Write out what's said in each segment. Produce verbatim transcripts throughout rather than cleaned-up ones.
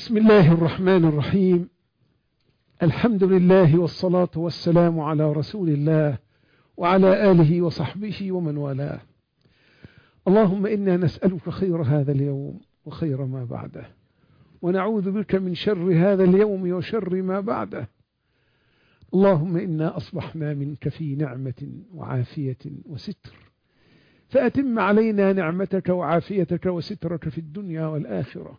بسم الله الرحمن الرحيم. الحمد لله والصلاة والسلام على رسول الله وعلى آله وصحبه ومن والاه. اللهم إنا نسألك خير هذا اليوم وخير ما بعده، ونعوذ بك من شر هذا اليوم وشر ما بعده. اللهم إنا أصبحنا منك في نعمة وعافية وستر، فأتم علينا نعمتك وعافيتك وسترك في الدنيا والآخرة.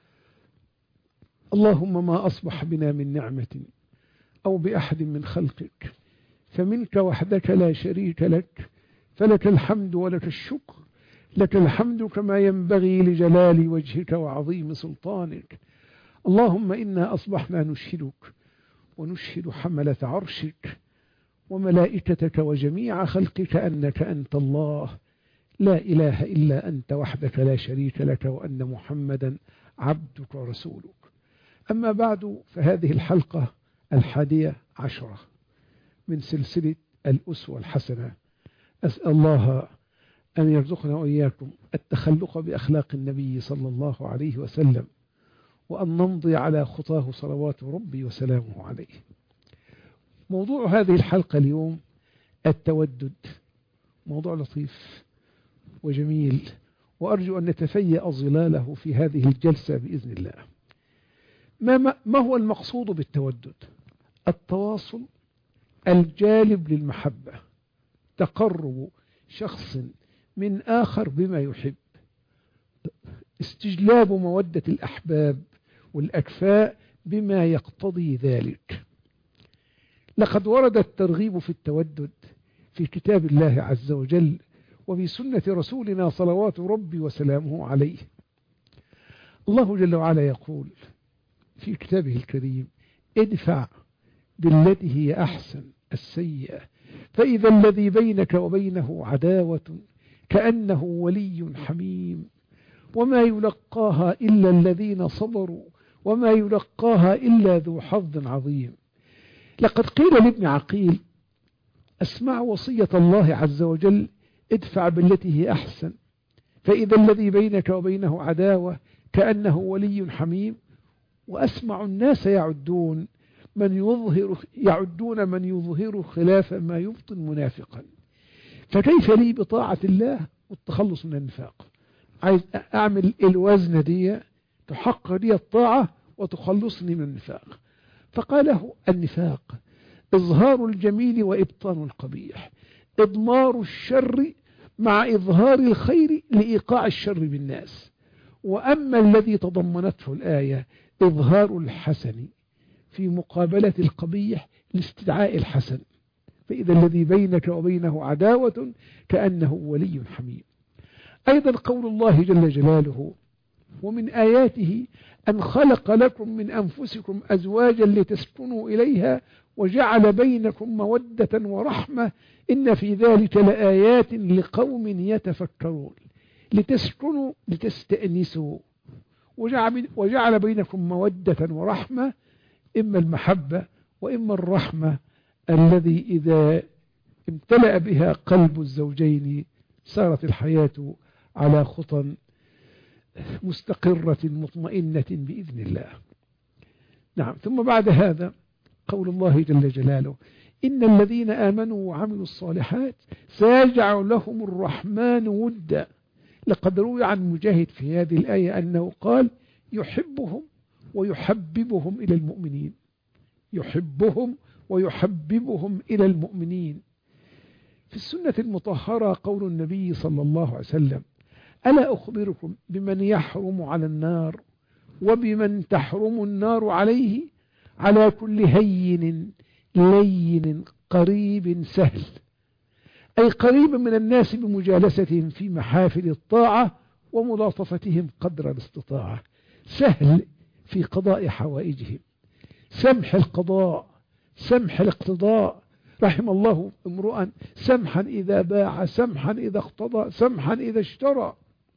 اللهم ما أصبح بنا من نعمة أو بأحد من خلقك فمنك وحدك لا شريك لك، فلك الحمد ولك الشكر. لك الحمد كما ينبغي لجلال وجهك وعظيم سلطانك. اللهم إنا أصبحنا نشهدك ونشهد حملة عرشك وملائكتك وجميع خلقك أنك أنت الله لا إله إلا أنت وحدك لا شريك لك، وأن محمدا عبدك ورسولك. أما بعد، فهذه الحلقة الحادية عشرة من سلسلة الأسوة الحسنة. أسأل الله أن يرزقنا وإياكم التخلق بأخلاق النبي صلى الله عليه وسلم، وأن نمضي على خطاه صلوات ربي وسلامه عليه. موضوع هذه الحلقة اليوم التودد، موضوع لطيف وجميل، وأرجو أن نتفيأ ظلاله في هذه الجلسة بإذن الله. ما, ما هو المقصود بالتودد؟ التواصل الجالب للمحبة، تقرب شخص من آخر بما يحب، استجلاب مودة الأحباب والأكفاء بما يقتضي ذلك. لقد ورد الترغيب في التودد في كتاب الله عز وجل وفي سنة رسولنا صلوات ربي وسلامه عليه. الله جل وعلا يقول في كتابه الكريم: ادفع بالتي هي أحسن السيئة فإذا الذي بينك وبينه عداوة كأنه ولي حميم وما يلقاها إلا الذين صبروا وما يلقاها إلا ذو حظ عظيم. لقد قيل لابن عقيل: اسمع وصية الله عز وجل، ادفع بالتي هي أحسن فإذا الذي بينك وبينه عداوة كأنه ولي حميم، وأسمع الناس يعدون من يظهر يعدون من يظهر خلاف ما يبطن منافقا. فكيف لي بطاعة الله والتخلص من النفاق؟ عايز أعمل الوزن دي تحقق لي الطاعة وتخلصني من النفاق. فقاله: النفاق إظهار الجميل وإبطان القبيح، إضمار الشر مع إظهار الخير لإيقاع الشر بالناس. وأما الذي تضمنته الآية إظهار الحسن في مقابلة القبيح لاستدعاء الحسن، فإذا الذي بينك وبينه عداوة كأنه ولي حميم. أيضا قول الله جل جلاله: ومن آياته أن خلق لكم من أنفسكم أزواجا لتسكنوا إليها وجعل بينكم مودة ورحمة إن في ذلك لآيات لقوم يتفكرون. لتسكنوا لتستأنسوا، وجعل, وجعل بينكم مودة ورحمة، إما المحبة وإما الرحمة الذي إذا امتلأ بها قلب الزوجين صارت الحياة على خطى مستقرة مطمئنة بإذن الله. نعم. ثم بعد هذا قول الله جل جلاله: إن الذين آمنوا وعملوا الصالحات سيجعل لهم الرحمن ودا. لقد روي عن مجاهد في هذه الآية أنه قال: يحبهم ويحببهم إلى المؤمنين، يحبهم ويحببهم إلى المؤمنين. في السنة المطهرة قول النبي صلى الله عليه وسلم: ألا أخبركم بمن يحرم على النار وبمن تحرم النار عليه؟ على كل هين لين قريب سهل، أي قريب من الناس بمجالستهم في محافل الطاعة وملاطفتهم قدر الاستطاعة، سهل في قضاء حوائجهم، سمح القضاء، سمح الاقتضاء. رحم الله امرؤا سمحا إذا باع، سمحا إذا اقتضى، سمحا إذا اشترى.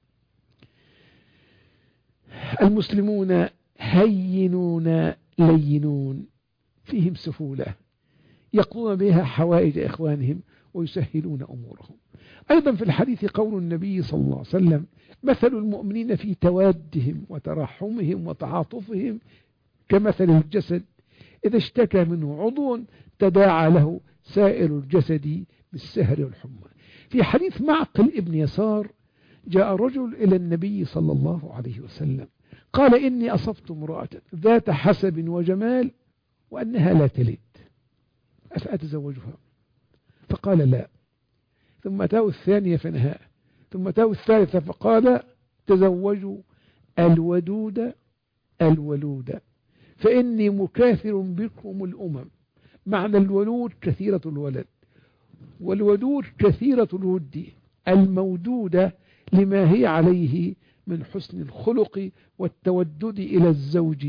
المسلمون هينون لينون، فيهم سهولة، يقضون بها حوائج إخوانهم ويسهلون أمورهم. أيضا في الحديث قول النبي صلى الله عليه وسلم: مثل المؤمنين في توادهم وترحمهم وتعاطفهم كمثل الجسد إذا اشتكى منه عضو تداعى له سائر الجسد بالسهر والحمى. في حديث معقل ابن يسار: جاء رجل إلى النبي صلى الله عليه وسلم قال: إني أصبت امرأة ذات حسب وجمال وأنها لا تلد، أفأتزوجها؟ فقال: لا. ثم أتاه الثانية فنهاه، ثم أتاه الثالثة فقال: تزوجوا الودود الولود فإني مكاثر بكم الأمم. معنى الولود كثيرة الولد، والودود كثيرة الود، المودودة لما هي عليه من حسن الخلق والتودد إلى الزوج.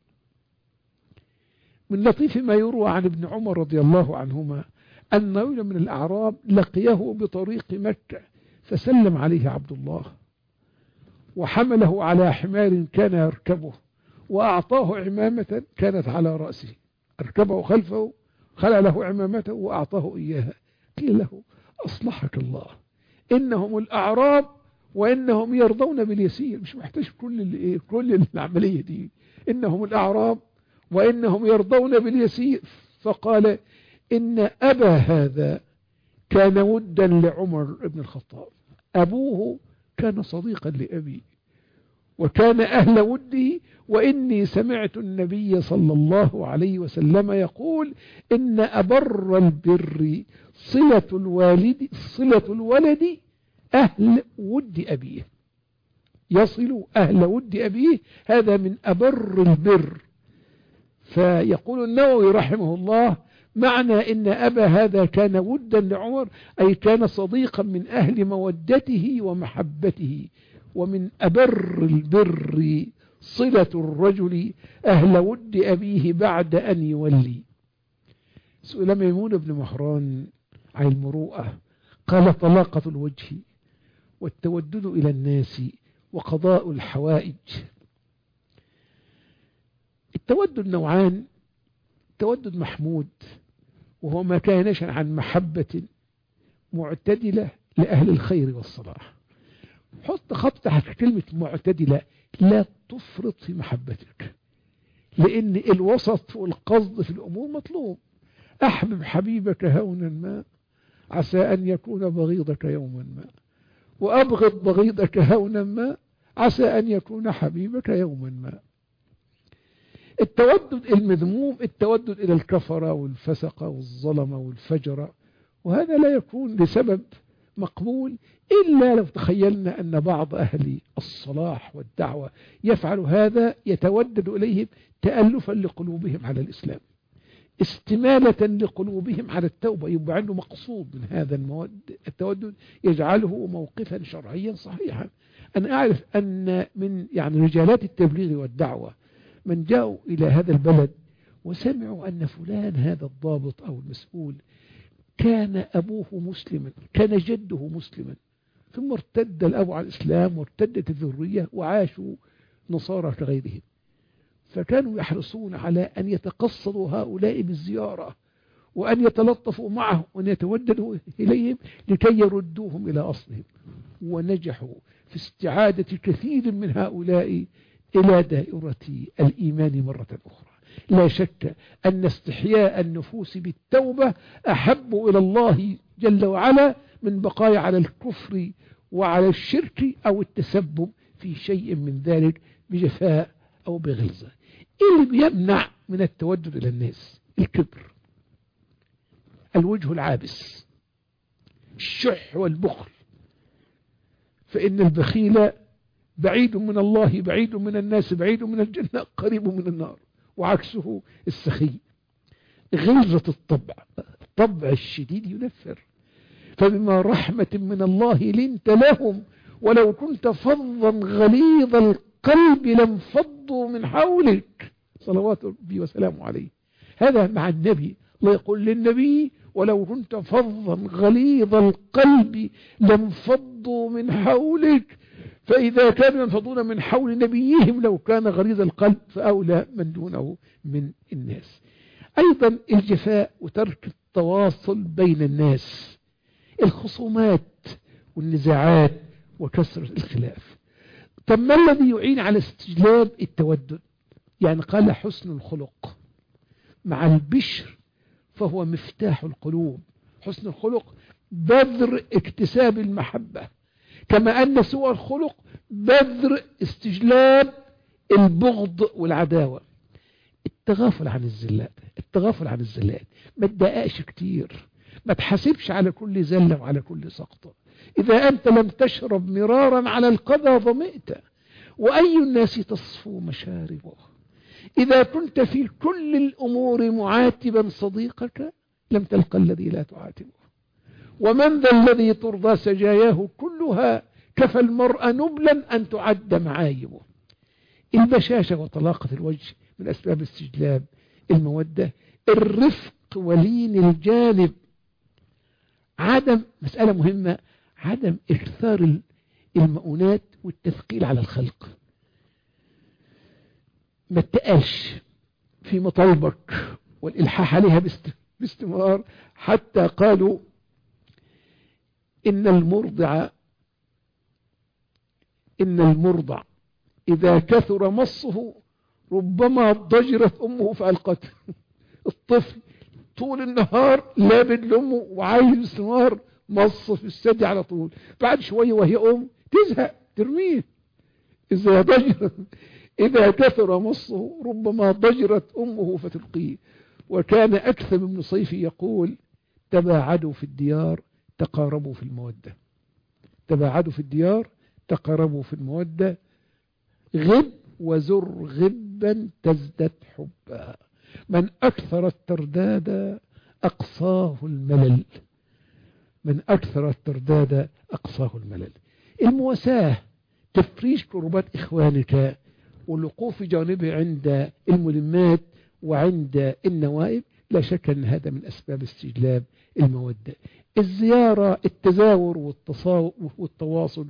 من لطيف ما يروى عن ابن عمر رضي الله عنهما أن رجلا من الأعراب لقيه بطريق مكة فسلم عليه عبد الله وحمله على حمار كان يركبه وأعطاه عمامة كانت على رأسه، أركبه خلفه، خلع له عمامته وأعطاه إياها. قيل له: أصلحك الله، إنهم الأعراب وإنهم يرضون باليسير، مش محتاج كل كل العملية دي، إنهم الأعراب وإنهم يرضون باليسير. فقال: إن أبا هذا كان ودا لعمر بن الخطاب، أبوه كان صديقا لأبي وكان أهل وده، وإني سمعت النبي صلى الله عليه وسلم يقول: إن أبر البر صلة الوالد صلة الولد أهل ود أبيه، يصل أهل ود أبيه، هذا من أبر البر. فيقول النووي رحمه الله: معنى إن أبا هذا كان ودا لعمر أي كان صديقا من أهل مودته ومحبته. ومن أبر البر صلة الرجل أهل ود أبيه بعد أن يولي. سئل ميمون بن مهران عن المروءة قال: طلاقة الوجه والتودد إلى الناس وقضاء الحوائج. التودد نوعان: تودد محمود وهو ما كان نشأ عن محبة معتدلة لأهل الخير والصلاح. حط خط تحت كلمة معتدلة، لا تفرط في محبتك، لأن الوسط والقصد في الأمور مطلوب. أحبب حبيبك هونا ما عسى أن يكون بغيضك يوما ما، وأبغض بغيضك هونا ما عسى أن يكون حبيبك يوما ما. التودد المذموم التودد إلى الكفرة والفسقة والظلمة والفجرة، وهذا لا يكون لسبب مقبول إلا لو تخيلنا أن بعض أهل الصلاح والدعوة يفعل هذا، يتودد إليهم تألفا لقلوبهم على الإسلام، استمالة لقلوبهم على التوبة، يبقى عنده مقصود من هذا التودد يجعله موقفا شرعيا صحيحا. أنا أعرف أن من يعني رجالات التبليغ والدعوة من جاءوا إلى هذا البلد وسمعوا أن فلان هذا الضابط أو المسؤول كان أبوه مسلما، كان جده مسلما، ثم ارتد الأب على الإسلام وارتدت الذرية وعاشوا نصارى كغيرهم، فكانوا يحرصون على أن يتقصدوا هؤلاء بالزيارة وأن يتلطفوا معهم وأن يتوددوا إليهم لكي يردوهم إلى أصلهم، ونجحوا في استعادة كثير من هؤلاء إلى دائرة الإيمان مرة أخرى. لا شك أن استحياء النفوس بالتوبة أحب إلى الله جل وعلا من بقايا على الكفر وعلى الشرك أو التسبب في شيء من ذلك بجفاء أو بغلظة. اللي بيمنع من التودد إلى الناس الكبر، الوجه العابس، الشح والبخل، فإن البخيل بعيد من الله، بعيد من الناس، بعيد من الجنة، قريب من النار، وعكسه السخي. غلظة الطبع، الطبع الشديد ينفر، فبما رحمة من الله لنت لهم ولو كنت فظا غليظ القلب لانفضوا من حولك، صلوات ربي وسلامه عليه. هذا مع النبي، الله يقول للنبي: ولو كنت فظا غليظ القلب لانفضوا من حولك. فإذا كانوا ينفضون من حول نبيهم لو كان غليظ القلب فأولى من دونه من الناس. أيضا الجفاء وترك التواصل بين الناس، الخصومات والنزاعات وكسرة الخلاف. طب ما الذي يعين على استجلاب التودد؟ يعني قال حسن الخلق مع البشر فهو مفتاح القلوب. حسن الخلق بذر اكتساب المحبة، كما أن سوء الخلق بذر استجلاب البغض والعداوة. التغافل عن الزلات، التغافل عن الزلات، ما تدققش كتير، ما تحاسبش على كل زلة وعلى كل سقطة. إذا أنت لم تشرب مرارا على القذى ظمئت، وأي الناس تصفو مشاربه. إذا كنت في كل الأمور معاتبا صديقك لم تلقى الذي لا تعاتبه. ومن ذا الذي ترضى سجاياه كلها كفى المرء نبلا أن تعد معايبه. البشاشة وطلاقة الوجه من أسباب استجلاب المودة. الرفق ولين الجانب، عدم مسألة مهمة، عدم إكثار المؤونات والتثقيل على الخلق. ما تقلش في مطالبك والإلحاح عليها باستمرار، حتى قالوا إن المرضع إن المرضع إذا كثر مصه ربما ضجرت أمه فألقته. الطفل طول النهار لابد لأمه وعايز باستمرار مص في الثدي على طول، بعد شوية وهي أم تزهق ترميه. إذا ضجر إذا كثر مصه ربما ضجرت أمه فتلقيه. وكان أكثر بن صيفي يقول تباعدوا في الديار تقاربوا في المودة. تباعدوا في الديار تقاربوا في المودة. غب وزر غبا تزدد حبا. من أكثر الترداد أقصاه الملل. من أكثر الترداد أقصاه الملل. المواساة، تفريش كربات إخوانك والوقوف جانبه عند الملمات وعند النوائب، لا شك أن هذا من أسباب استجلاب المودة. الزيارة، التزاور والتواصل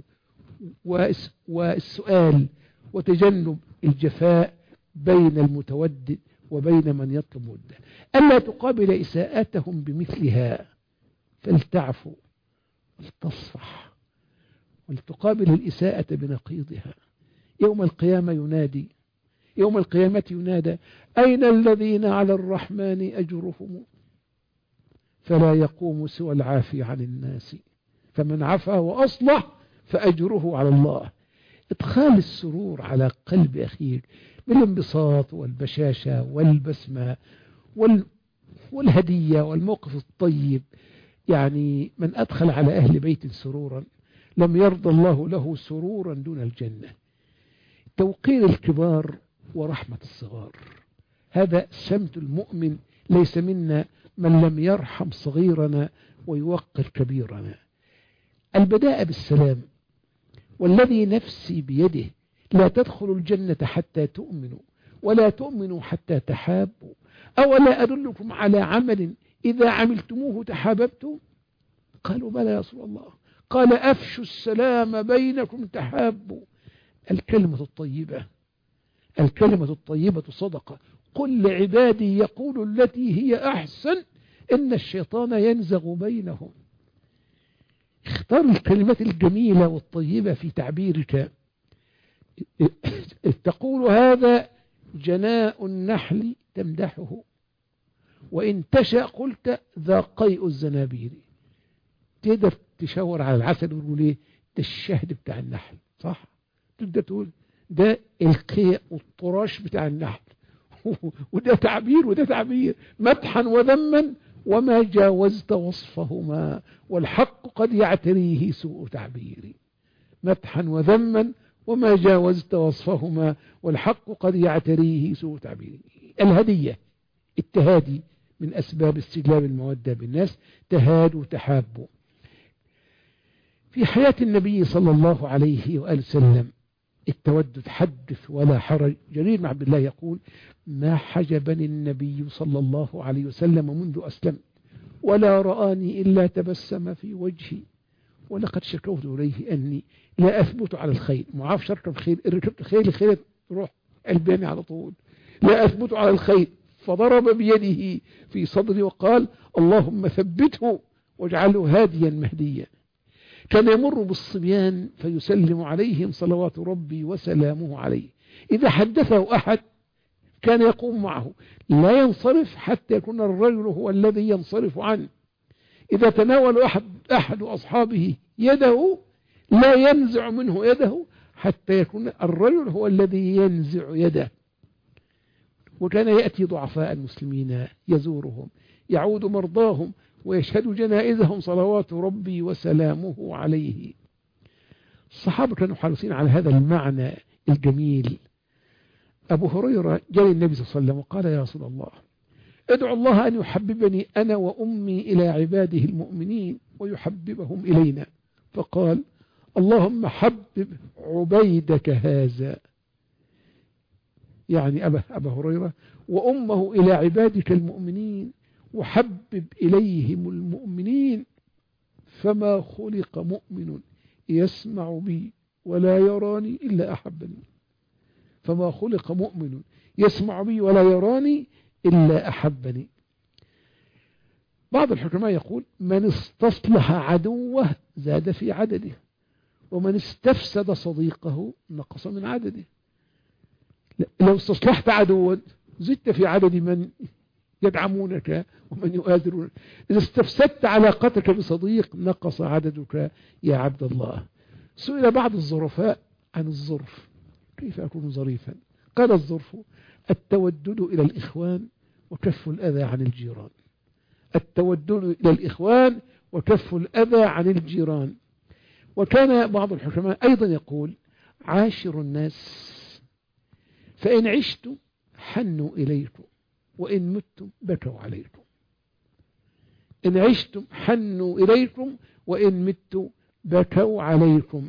والسؤال، وتجنب الجفاء بين المتودد وبين من يطلب مودة. ألا تقابل إساءتهم بمثلها، فلتعفو ولتصفح ولتقابل الإساءة بنقيضها. يوم القيامة ينادي يوم القيامة ينادى أين الذين على الرحمن أجرهم؟ فلا يقوم سوى العافي عن الناس، فمن عفا وأصلح فأجره على الله. ادخال السرور على قلب أخيك بالانبساط والبشاشة والبسمة وال... والهدية والموقف الطيب. يعني من أدخل على أهل بيت سرورا لم يرضى الله له سرورا دون الجنة. توقير الكبار ورحمة الصغار، هذا سمت المؤمن. ليس منا من لم يرحم صغيرنا ويوقر كبيرنا. البداء بالسلام، والذي نفسي بيده لا تدخلوا الجنة حتى تؤمنوا ولا تؤمنوا حتى تحابوا. أولا أدلكم على عمل إذا عملتموه تحاببتم؟ قالوا بلى يا رسول الله. قال أفشوا السلام بينكم تحابوا. الكلمة الطيبة الكلمة الطيبة صدقة. قل لعبادي يقولوا التي هي أحسن إن الشيطان ينزغ بينهم. اختار الكلمات الجميلة والطيبة في تعبيرك. تقول هذا جناء النحل تمدحه، وإن تشاء قلت ذا قيء الزنابير. تقدر تشاور على العسل وتقول ايه؟ ده الشهد بتاع النحل، صح؟ تقدر تقول ده القيء والطراش بتاع النحل. وده تعبير وده تعبير، مدحا وذما وما جاوزت وصفهما، والحق قد يعتريه سوء تعبيري. مدحا وذما وما جاوزت وصفهما، والحق قد يعتريه سوء تعبيري. الهدية، التهادي من أسباب استجلاب المودة بالناس. تهادوا تحابوا. في حياة النبي صلى الله عليه وآله وسلم التودد حدث ولا حرج. جرير بن عبد الله يقول ما حجبني النبي صلى الله عليه وسلم منذ أسلم ولا رآني إلا تبسم في وجهي، ولقد شكوت إليه أني لا أثبت على الخيل. معاف شركة الخيل، ركبت الخيل الخيل تروح قلباني على طول. لا أثبت على الخيل، فضرب بيده في صدري وقال اللهم ثبته واجعله هاديا مهديا. كان يمر بالصبيان فيسلم عليهم صلوات ربي وسلامه عليه. إذا حدثه أحد كان يقوم معه، لا ينصرف حتى يكون الرجل هو الذي ينصرف عنه. إذا تناول أحد, أحد أصحابه يده لا ينزع منه يده حتى يكون الرجل هو الذي ينزع يده. وكان يأتي ضعفاء المسلمين يزورهم، يعود مرضاهم، ويشهد جنائزهم صلوات ربي وسلامه عليه. الصحابة كانوا حريصين على هذا المعنى الجميل. أبو هريرة جاء النبي صلى الله عليه وسلم وقال: يا رسول الله، ادعو الله أن يحببني أنا وأمي إلى عباده المؤمنين ويحببهم إلينا. فقال: اللهم حبب عبيدك هذا، يعني أبا, أبا هريرة، وأمه إلى عبادك المؤمنين وحبب إليهم المؤمنين. فما خلق مؤمن يسمع بي ولا يراني إلا أحبني. فما خلق مؤمن يسمع بي ولا يراني إلا أحبني. بعض الحكماء يقول: من استصلح عدوه زاد في عدده، ومن استفسد صديقه نقص من عدده. لو استصلحت عدوا زدت في عدد من يدعمونك ومن يؤازرونك. إذا استفسدت علاقتك بصديق نقص عددك يا عبد الله. سئل بعض الظرفاء عن الظرف: كيف أكون ظريفا؟ قال: الظرف التودد إلى الإخوان وكف الأذى عن الجيران. التودد إلى الإخوان وكف الأذى عن الجيران. وكان بعض الحكماء أيضا يقول: عاشروا الناس فإن عشتم حنوا إليكم وإن متم بكوا عليكم. إن عشتم حنوا إليكم وإن متم بكوا عليكم.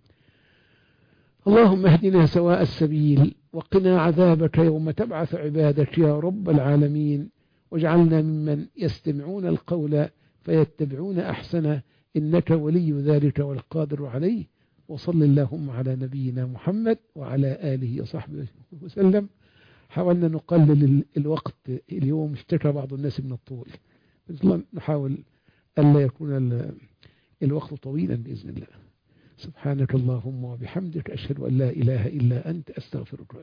اللهم اهدنا سواء السبيل وقنا عذابك يوم تبعث عبادك يا رب العالمين، واجعلنا ممن يستمعون القول فيتبعون أحسنه، إنك ولي ذلك والقادر عليه. وصل اللهم على نبينا محمد وعلى آله وصحبه وسلم. حاولنا نقلل الوقت اليوم، اشتكى بعض الناس من الطول، نحاول ألا يكون الوقت طويلا بإذن الله. سبحانك اللهم وبحمدك، أشهد أن لا إله إلا أنت، أستغفرك.